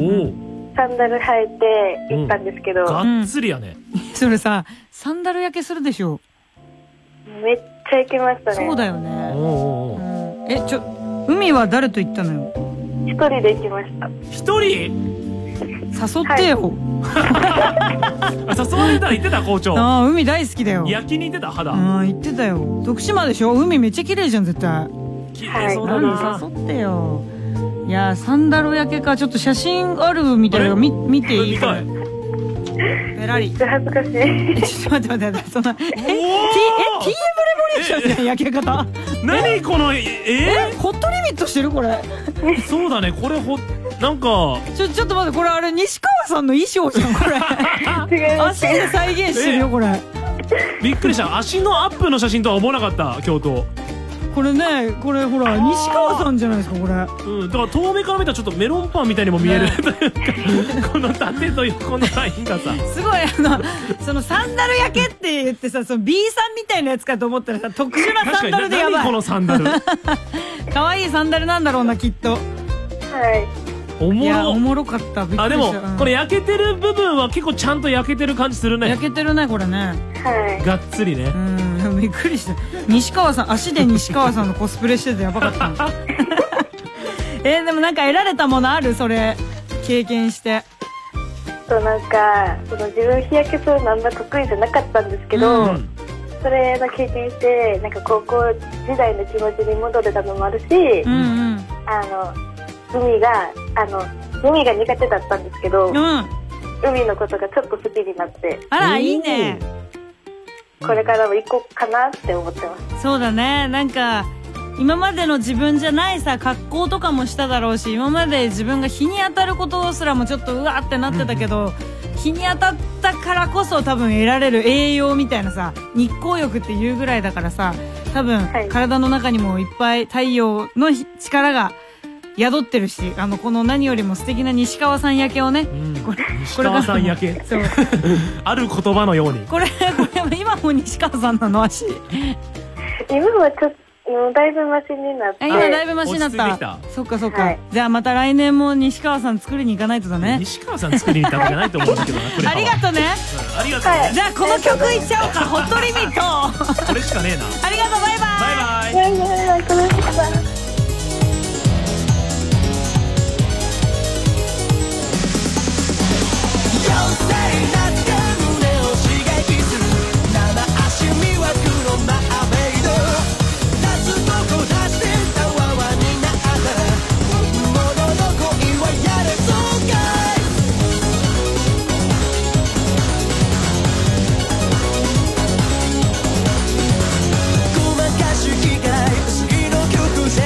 サンダル履いて行ったんですけど、うん、 がっつりやね、 うん、それさサンダル焼けするでしょ。 めっちゃ焼けましたね。 そうだよね。おーおー、うん、えちょ海は誰と行ったのよ？ 一人で行きました。 一人？ 誘ってよ、 はい、誘われたら行ってた校長。 ああ海大好きだよ。 焼きに行ってた肌。 ああ行ってたよ。徳島でしょ海めっちゃ綺麗じゃん絶対。 綺麗そうだな。 誘ってよ。いやサンダル焼けかちょっと写真あるみたいなの見見ていい？ 見たい。 ペラリ。 恥ずかしい。えちょっと待って待ってそのえ T え ティーエム レボリューションじゃん焼け方。 何このええホットリミットしてるこれ。 そうだねこれほなんかちょちょっと待ってこれあれ西川さんの衣装じゃんこれ。足で再現してるよこれ。 びっくりした足のアップの写真とは思わなかった京都。 これねこれほら西川さんじゃないですかこれ。 うんだから遠目から見たらちょっとメロンパンみたいにも見える、ね、というかこの縦と横のラインがさすごいあのそのサンダル焼けって言ってさその B さんみたいなやつかと思ったらさ特殊なサンダルでやばい。 何このサンダル可愛いサンダルなんだろうなきっと。 はいおもろ。 いやおもろかった。びっくりした。 あでも、うん、これ焼けてる部分は結構ちゃんと焼けてる感じするね。 焼けてるねこれね。 はいがっつりね。 うんびっくりした。西川さん足で西川さんのコスプレしててやばかったえー、でもなんか得られたものあるそれ経験して。 となんかその自分日焼けするのあんま得意じゃなかったんですけど、うん、それの経験してなんか高校時代の気持ちに戻れたのもあるし、うんうん、あの海があの海が苦手だったんですけど、うん、海のことがちょっと好きになって。 あらいいね。 これからも行こうかなって思ってます。 そうだねなんか今までの自分じゃないさ格好とかもしただろうし今まで自分が日に当たることすらもちょっとうわってなってたけど、うん、日に当たったからこそ多分得られる栄養みたいなさ日光浴っていうぐらいだからさ多分、はい、体の中にもいっぱい太陽の力が宿ってるしあのこの何よりも素敵な西川さん焼けをね、うん、これ西川さん焼けそうある言葉のようにこれこれ今も西川さんなの足今はちょっとだいぶマシになって今だいぶマシになったそっかそっか、はい、じゃあまた来年も西川さん作りに行かないとだね。 西川さん作りに行ったわけじゃないと思うんだけどなありがとうね、 うん、ありがとう、ね、 じゃあこの曲いっちゃおうかホットリミットこれしかねえなありがとうバイバイバイバイバイバイバイバイごまかしきがい薄いの曲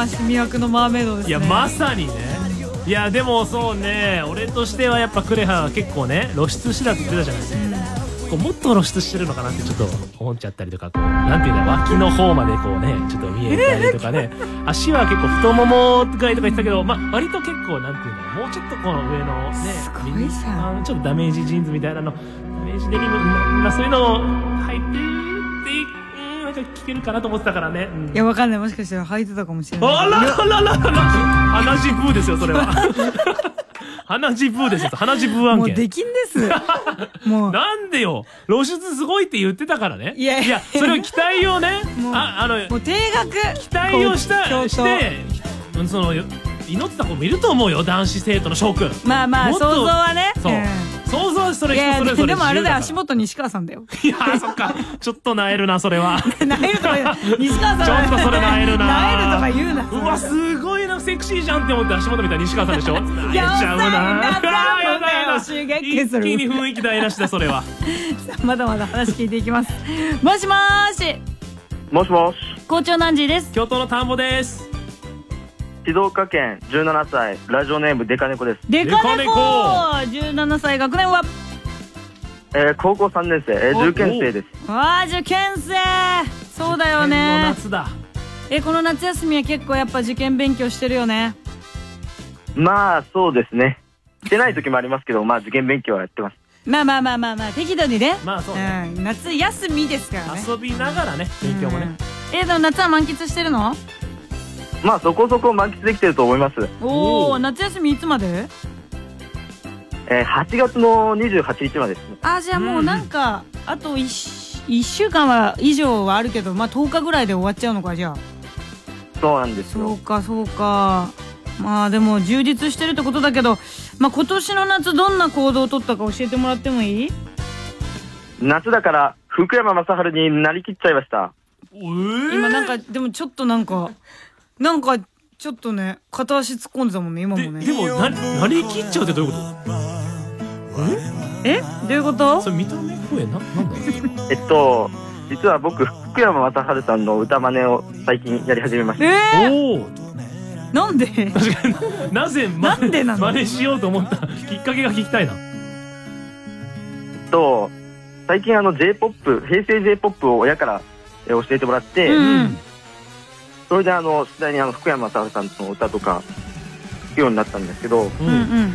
な魅惑のマーメイドですね。 いやまさにね。いやでもそうね、俺としてはやっぱクレハは結構ね露出してたって言ってたじゃないですか、うん、こうもっと露出してるのかなってちょっと思っちゃったりとか、こうなんていうんだろう、脇の方までこうねちょっと見えたりとかね足は結構太ももぐらいとか言ってたけど、まあ割と結構なんていうんだろう、もうちょっとこの上のねミニスカちょっとダメージジーンズみたいなの、ダメージデニム、まあそういうの入ってってなんか聞けるかなと思ってたからね、うん、 いやわかんない、もしかしたら履いてたかもしれない。 あららららら鼻血ブーですよそれは鼻血ブーですよ、鼻血ブー案件もうできんですもうなんでよ、露出すごいって言ってたからね。いやいやそれを期待をねああのもう定額期待をしたしてその祈ってた子もいると思うよ、男子生徒の翔くん。 まあまあ想像はね、 そう、うん、想像はそれ人それぞれ。 でもあれだよ、足元西川さんだよ。 いやそっかちょっとなえるなそれはなえるとか言う西川さんちょっとそれなえるななえるとか言うな。 うわすごいな、セクシーじゃんって思って足元見たら西川さんでしょ。なえちゃうな。やだ一気に雰囲気台無しだそれはまだまだ話聞いていきます。もしもーし。 もしもし。 校長ナンジーです。 京都の田んぼです。 静岡県じゅうななさい、ラジオネームデカネコです。 デカネコじゅうななさい、学年はえー、高校さんねん生、えー、受験生です。 ああ受験生、そうだよね。 受験の夏だ。 えこの夏休みは結構やっぱ受験勉強してるよね。 まあそうですね、してない時もありますけど、まあ受験勉強はやってます。 まあまあまあまあまあ適度にね。 まあそうね、 うん、夏休みですからね、 遊びながらね勉強もね、 うん、えでも夏は満喫してるの？ まあそこそこ満喫できてると思います。 おお、夏休みいつまで？ えー、はちがつのにじゅうはちにちまでですね。 あ、じゃあもうなんか、うん、あと 1, いっしゅうかんは以上はあるけど、まあとおかぐらいで終わっちゃうのか。じゃあそうなんですよ。 そうかそうか。まあでも充実してるってことだけど、まあ今年の夏どんな行動を取ったか教えてもらってもいい？ 夏だから福山雅治になりきっちゃいました。 えー、 今なんかでもちょっとなんかなんかちょっとね片足突っ込んでたもんね今もね。 でもななりきっちゃうってどういうこと？ え？どういうこと？ それ見た目声な、なんだえっと実は僕福山雅治さんの歌真似を最近やり始めました。 えー、 おーなんで？ 確かになぜなんでなの？ 真似しようと思ったきっかけが聞きたいな。 えっと最近あの J-ポップ 平成 J-ポップ を親から教えてもらって、うん、それであの次第にあの福山雅治さんの歌とか聴くようになったんですけど、うんうん、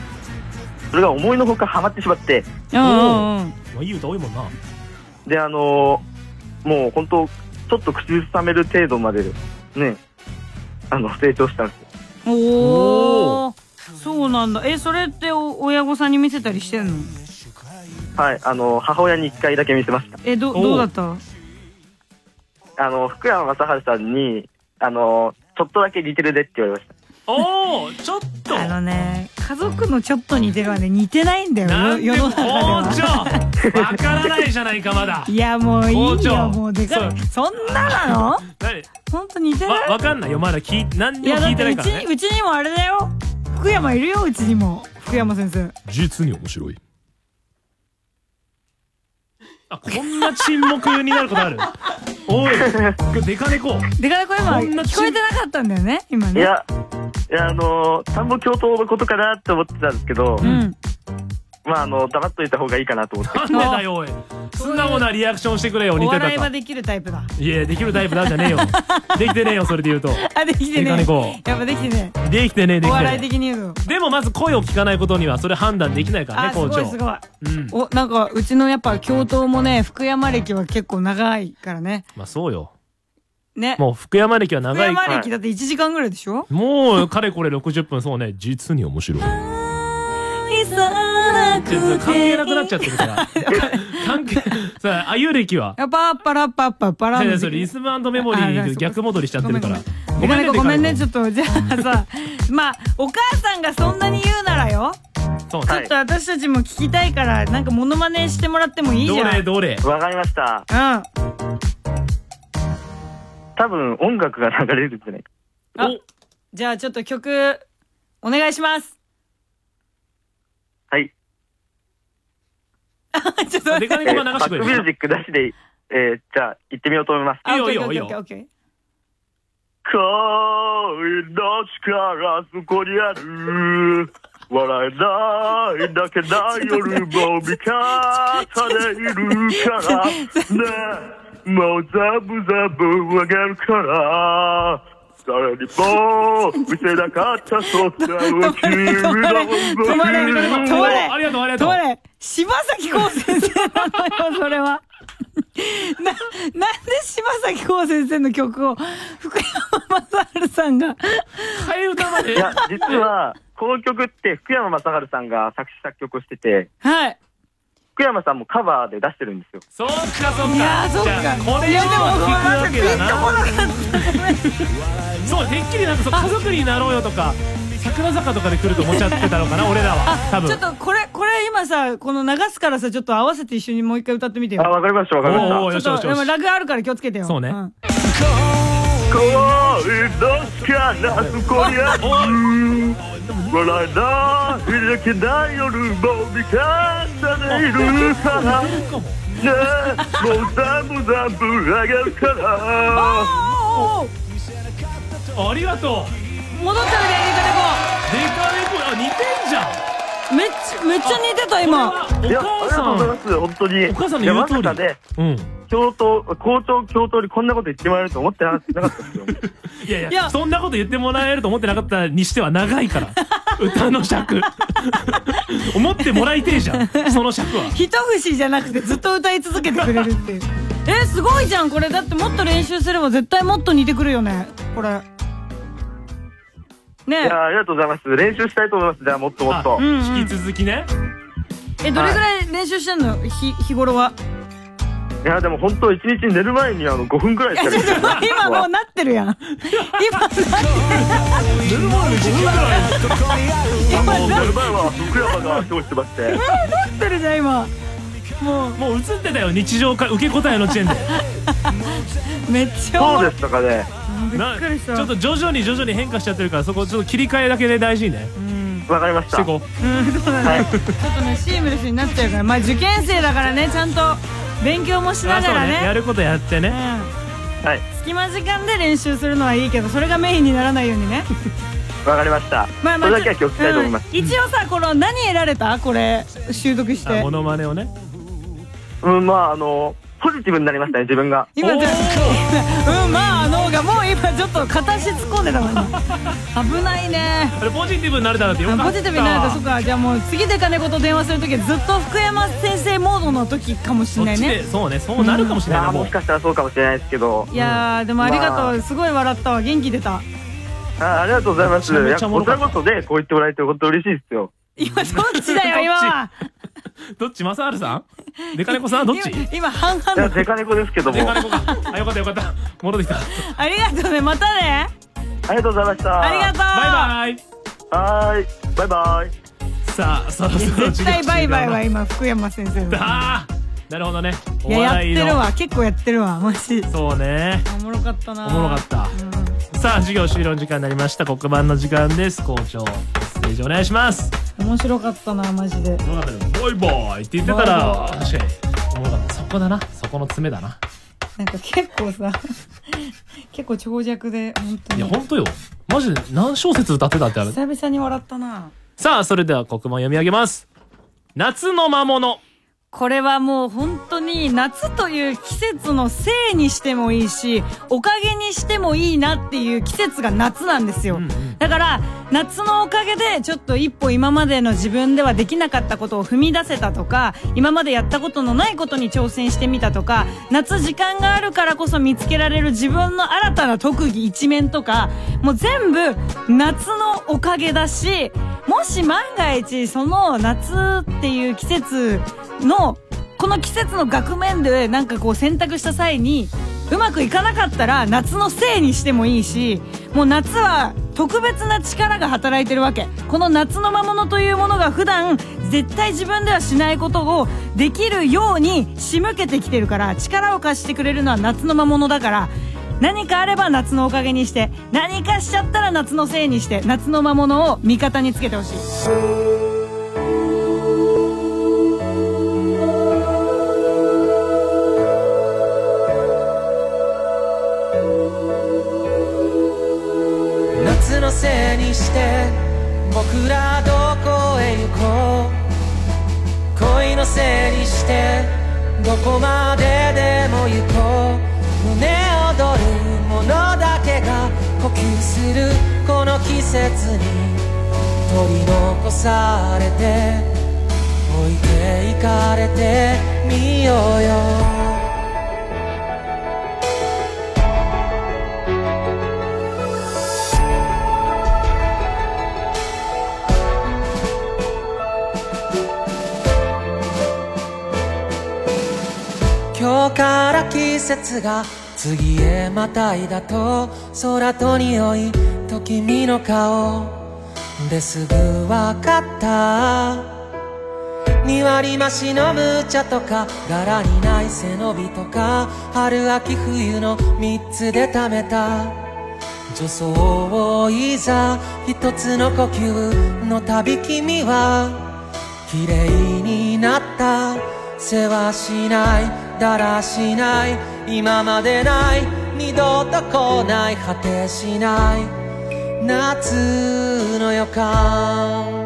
それが思いのほかハマってしまって、 うんうんうん、いい歌多いもんな。 であのもう本当ちょっと口ずさめる程度までねあの成長したんですよ。 おお、そうなんだ。えそれってお親御さんに見せたりしてんの？ はい、あの母親にいっかいだけ見せました。 えどどうだった？ あの福山雅治さんにあのちょっとだけ似てるでって言われました。 おお、ちょっとあのね家族のちょっと似てるはね似てないんだよ世の中では。 校長わからないじゃないかまだ。 いやもういいよもうでかい。そんななの？本当似てない。 わかんないよまだ聞い何にも聞いてないからね。 いやだってうちうちにもあれだよ。福山いるようちにも福山先生。 実に面白い。 あこんな沈黙になることある？おいデカネコデカネコ今聞こえてなかったんだよね今ね。 いやいやあの田んぼ教頭のことかなって思ってたんですけど、うん、まああの黙っといた方がいいかなと思って。 なんでだよおい素直なリアクションしてくれよ。似てたか。 お笑いはできるタイプだ。 いやできるタイプだじゃねえよできてねえよそれで言うと。 あできてねえ。 デカネコやっぱできてねえできてねえできてねえ。 お笑い的に言うの。 でもまず声を聞かないことにはそれ判断できないからね校長。 すごいすごい、うん、おなんかうちのやっぱ教頭もね福山歴は結構長いからね。 まあそうよね、 もう福山歴は長い。 福山歴だっていちじかんぐらいでしょ。 もうかれこれろくじゅっぷん。そうね実に面白い。関係なくなっちゃってるから関係さああゆ歴はパッパラッパッパッパラン。リズム&メモリー逆戻りしちゃってるから。 ごめんねごめんねちょっとじゃあさまあお母さんがそんなに言うならよちょっと私たちも聞きたいからなんかモノマネしてもらってもいいじゃん。 どれどれわかりました。 うん多分音楽が流れるんじゃないか。 あじゃあちょっと曲お願いします。 はいちょっとデカネコが流してくれる。 バックミュージックなしで、えー、じゃあ行ってみようと思います。 いいよいいよいいよ。 恋の力そこにある笑えないだけな夜も味方でいるからねえもうザブザブあげるから誰にも見せなかったそんなは君の動き止まれ止まれありがとうありがとう止まれ柴咲コウ先生なのよそれはな、なんで柴咲コウ先生の曲を福山雅治さんが替え歌までいや実はこの曲って福山雅治さんが作詞作曲をしててはい福山さんもカバーで出してるんですよ。 そうかそうか。 いやそっかじゃあこれを聞くわけだな。そうてっきりなんかそう家族になろうよとか桜坂とかで来ると思っちゃってたのかな俺らは多分。 ちょっとこれこれ今さこの流すからさちょっと合わせて一緒にもう一回歌ってみてよ。 あわかりましたわかりました。 おーよしよしよしでもラグあるから気をつけてよ。 そうね。 ん恋の力そこにある笑えないだけな夜も味方でいるからねえもうザブザブあげるからありがとう。 戻ってみてデカデカ猫あ似てんじゃん。 ネコめっちゃめっちゃ似てた今。 おいやありがとうございます本当に。 お母さんの言う通り。 山形でうん。 教頭校長教頭にこんなこと言ってもらえると思ってなかったですよ。 いやいやいやそんなこと言ってもらえると思ってなかったにしては長いから歌の尺思ってもらいてえじゃんその尺は。 一節じゃなくてずっと歌い続けてくれるっていうえすごいじゃんこれ。だってもっと練習すれば絶対もっと似てくるよねこれね。 いやありがとうございます。練習したいと思います。じゃあもっともっと、 うんうん、引き続きね。 えどれぐらい練習してんの、はい、日日頃は。 いやでも本当一日寝る前にあのごふんくらいしか練習してない。 今もうなってるやん今なってる寝る前にごふんくらいもう寝る前は福山が今日してましてなってるじゃん今もうもう映ってたよ日常か受け答えの時点でめっちゃそうでしたかね。 びっくりした。 ちょっと徐々に徐々に変化しちゃってるからそこちょっと切り替えだけで大事にね。 わかりました。 してこううんそうだね、はい、ちょっとねシームレスになっちゃうからまあ受験生だからねちゃんと勉強もしながら ね, ねやることやってね、 うん、 はい隙間時間で練習するのはいいけどそれがメインにならないようにねわかりました、まあまあ、それだけは気をつけたいと思います、 うん、一応さこの何得られたこれ習得してモノマネをねうんまああのポジティブになりましたね自分が今うんまああのがもう今ちょっと片足突っ込んでたもんね危ないね。 あれポジティブになれたらってよかった。 ポジティブになれたそっか。じゃあもう次で金子と電話するときはずっと福山先生モードの時かもしれないね。 そうねそうなるかもしれない、 うん、もしかしたらそうかもしれないですけど。 いやーでもありがとう、まあ、すごい笑ったわ元気出た。 あありがとうございます。いやこちらこそでこう言ってもらえて本当嬉しいですよ。 今どっちだよ今はどっち正治さんデカネコさんどっち今半々のデカネコですけども。 デカネコかあよかったよかった戻ってきたありがとうねまたねありがとうございましたありがとうバイバイはーいバイバイ。 さあそろそろ絶対バイバイは今福山先生だ。 あーなるほどね。 いややってるわ結構やってるわマジ。 そうねおもろかったなおもろかった、うん、さあ授業終了の時間になりました。黒板の時間です。校長メッセージお願いします。 面白かったなマジで。 バイバイって言ってたら確かにおもろかった。そこだなそこの爪だな。 なんか結構さ結構長尺で本当に。 いや本当よマジで何小節歌ってたってある。 久々に笑ったな。 さあそれでは黒板読み上げます。夏の魔物。 これはもう本当に夏という季節のせいにしてもいいしおかげにしてもいいなっていう季節が夏なんですよ、うんうん、だから夏のおかげでちょっと一歩今までの自分ではできなかったことを踏み出せたとか今までやったことのないことに挑戦してみたとか夏時間があるからこそ見つけられる自分の新たな特技一面とかもう全部夏のおかげだしもし万が一その夏っていう季節のこの季節の額面でなんかこう選択した際にうまくいかなかったら夏のせいにしてもいいしもう夏は特別な力が働いてるわけ。この夏の魔物というものが普段絶対自分ではしないことをできるように仕向けてきてるから力を貸してくれるのは夏の魔物だから何かあれば夏のおかげにして何かしちゃったら夏のせいにして夏の魔物を味方につけてほしい。 せいにして僕らどこへ行こう、恋のせいにしてどこまででも行こう、胸躍るものだけが呼吸するこの季節に取り残されて置いていかれてみようよ。今日から季節が次へまたいだと空と匂いと君の顔ですぐわかった。に割増しのむ茶とか柄にない背伸びとか春秋冬の三つで貯めた助走をいざ一つの呼吸の旅君は綺麗になった。世話しないだらしない今までない二度と来ない果てしない夏の予感。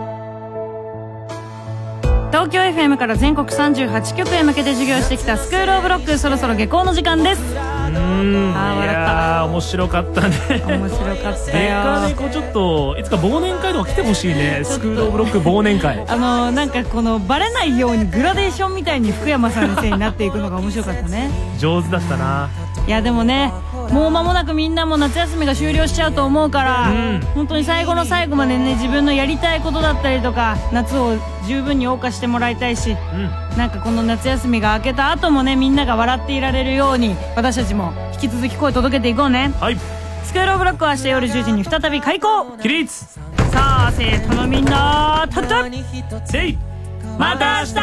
東京 エフエム から全国さんじゅうはちきょくへ向けて授業してきたスクールオブロック、そろそろ下校の時間です。 うーん、あー、笑った。いやー、面白かったね。 面白かったよ。 月間にこうちょっといつか忘年会とか来てほしいね。スクールオブロック忘年会。 あのー、なんかこのバレないようにグラデーションみたいに福山さんのせいになっていくのが面白かったね。 上手だったな。 いやでもね、もう間もなくみんなも夏休みが終了しちゃうと思うから、うん、本当に最後の最後までね、自分のやりたいことだったりとか夏を十分に謳歌してもらいたいし、うん、なんかこの夏休みが明けた後もね、みんなが笑っていられるように私たちも引き続き声届けていこうね。 はい。 スクールオブロックは明日夜じゅうじに再び開校起立。 さあ生徒のみんなたったせいまた明日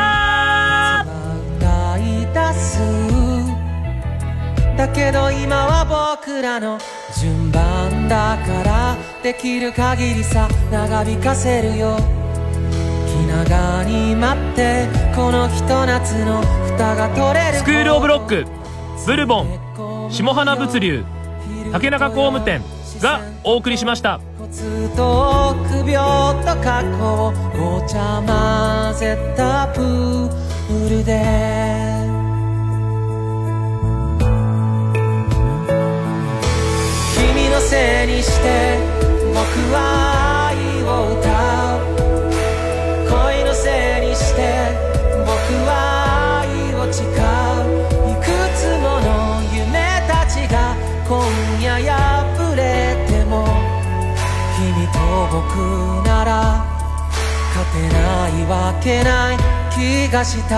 だけど今は僕らの順番だからできる限りさ長引かせるよ。気長に待ってこのひと夏の蓋が取れる。 スクールオブロック、ブルボン、下花物流、竹中工務店がお送りしました。 コツと臆病と過去をごちゃ混ぜたプールで君のせいにして僕は愛を歌う、恋のせいにして僕は愛を誓う。いくつもの夢たちが今夜破れても君と僕なら勝てないわけない気がした。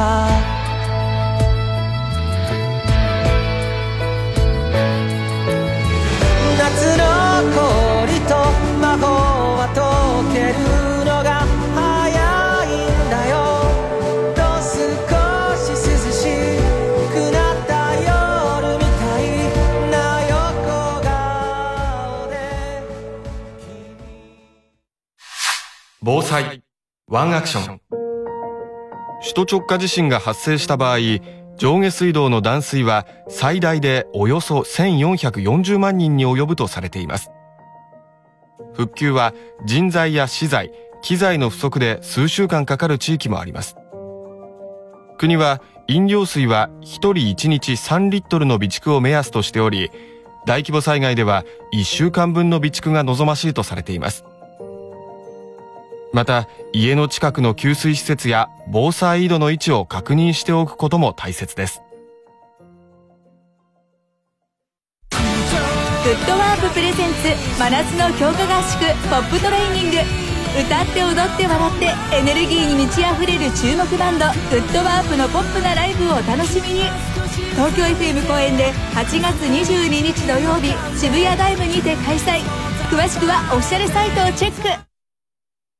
夏の氷と魔法は溶けるのが早いんだよ。と少し涼しくなった夜みたいな横顔で。 防災ワンアクション。首都直下地震が発生した場合、上下水道の断水は最大でおよそせんよんひゃくよんじゅうまんにんに及ぶとされています。復旧は人材や資材、機材の不足で数週間かかる地域もあります。国は飲料水はひとりいちにちさんリットルの備蓄を目安としており、大規模災害ではいっしゅうかんぶんの備蓄が望ましいとされています。また、家の近くの給水施設や防災井戸の位置を確認しておくことも大切です。 フットワーププレゼンツ真夏の強化合宿ポップトレーニング。歌って踊って笑ってエネルギーに満ち溢れる注目バンドフットワープのポップなライブをお楽しみに。東京 エフエム 公演ではちがつにじゅうににち土曜日渋谷ダイムにて開催。詳しくはオフィシャルサイトをチェック。